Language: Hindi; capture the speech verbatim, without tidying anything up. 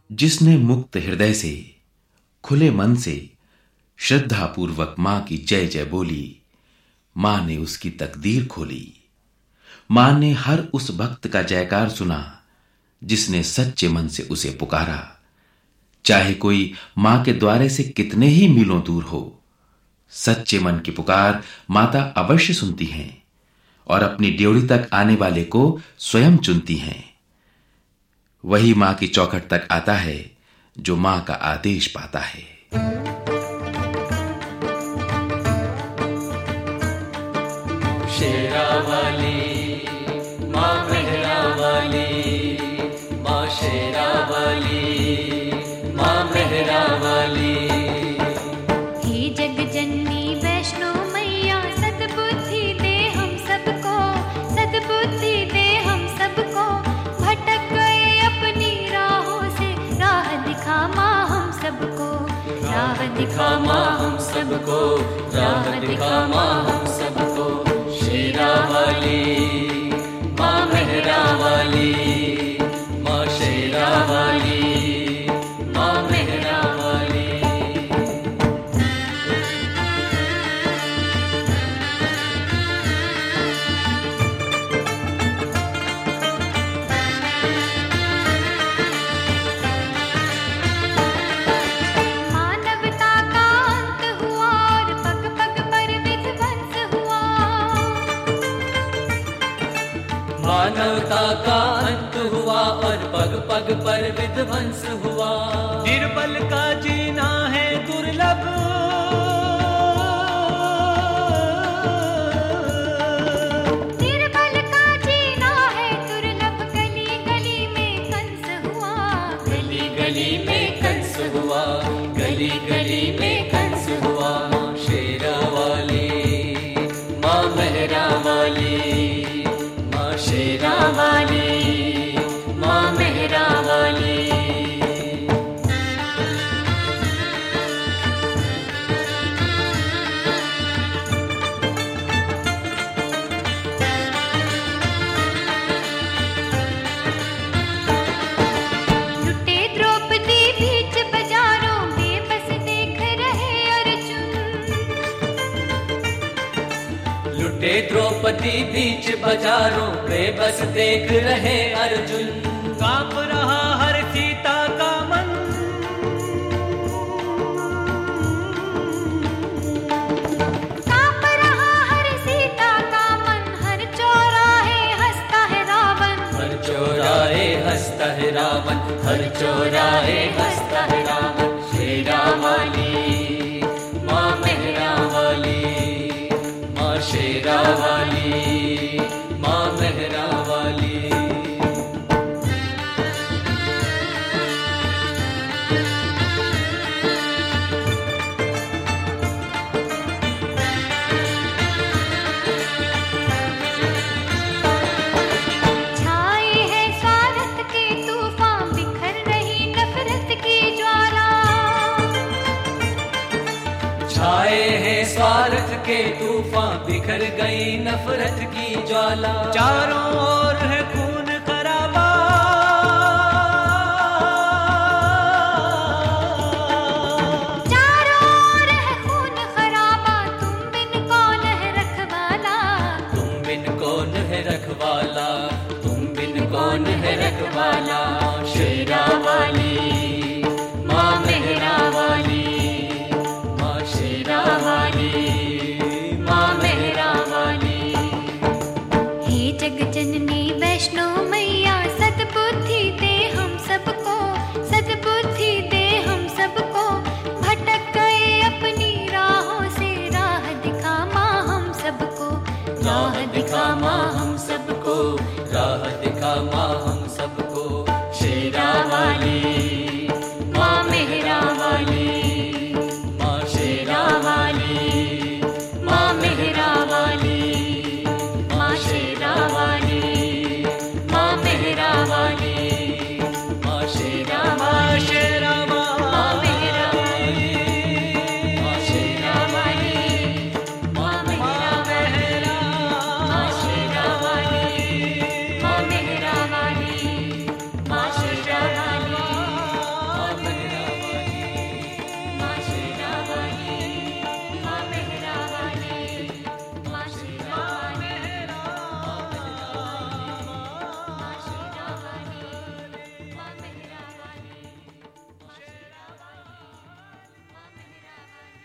जिसने मुक्त हृदय से, खुले मन से, श्रद्धा पूर्वक मां की जय जय बोली, मां ने उसकी तकदीर खोली। मां ने हर उस भक्त का जयकार सुना जिसने सच्चे मन से उसे पुकारा। चाहे कोई मां के द्वारे से कितने ही मीलों दूर हो, सच्चे मन की पुकार माता अवश्य सुनती हैं और अपनी ड्योढ़ी तक आने वाले को स्वयं चुनती हैं। वही मां की चौखट तक आता है जो मां का आदेश पाता है। शेरा वाली मां मेहरा वाली, मां शेरा वाली मां मेहरा वाली। हे जग जननी वैष्णो मैया, सद्बुद्धि दे हम सबको, सद्बुद्धि दे हम सबको। भटक गए अपनी राहों से, राह दिखा मां हम सबको, राह दिखा मां हम सबको, राह दिखा मां हम सबको। शेरा वाली मां मेहरा वाली, मां शेरा वाली मां मेहरा वाली। मानवता का अंत हुआ और पग पग पर विध्वंस हुआ। मानवता का अंत हुआ और पग पग पर विध्वंस हुआ। निर्बल का जीना है दुर्लभ, निर्बल का जीना है दुर्लभ। गली गली में कंस हुआ, गली गली में कंस हुआ, गली गली में कंस हुआ। मां शेरा वाली मां मेहरा वाली, मां शेरा वाली मां मेहरा वाली। लुटे द्रौपदी बीच बाजारों में, बस देख रहे अर्जुन। लुटे द्रौपदी बीच बाजारों पे बस देख रहे अर्जुन। कांप रहा हर सीता का मन, कांप रहा हर सीता का मन। हर चौराहे हंसता है रावण, हर चौराहे हंसता है रावण, हर चौराहे हंसता है रावण। शेरा वाली मां मेहरा वाली, मां शेरा वाली मां मेहरा वाली। छाए है स्वार्थ के तूफान, बिखर रही नफरत की ज्वाला। छाए हैं स्वार्थ के तूफान, बिखर गई नफरत की ज्वाला। चारों ओर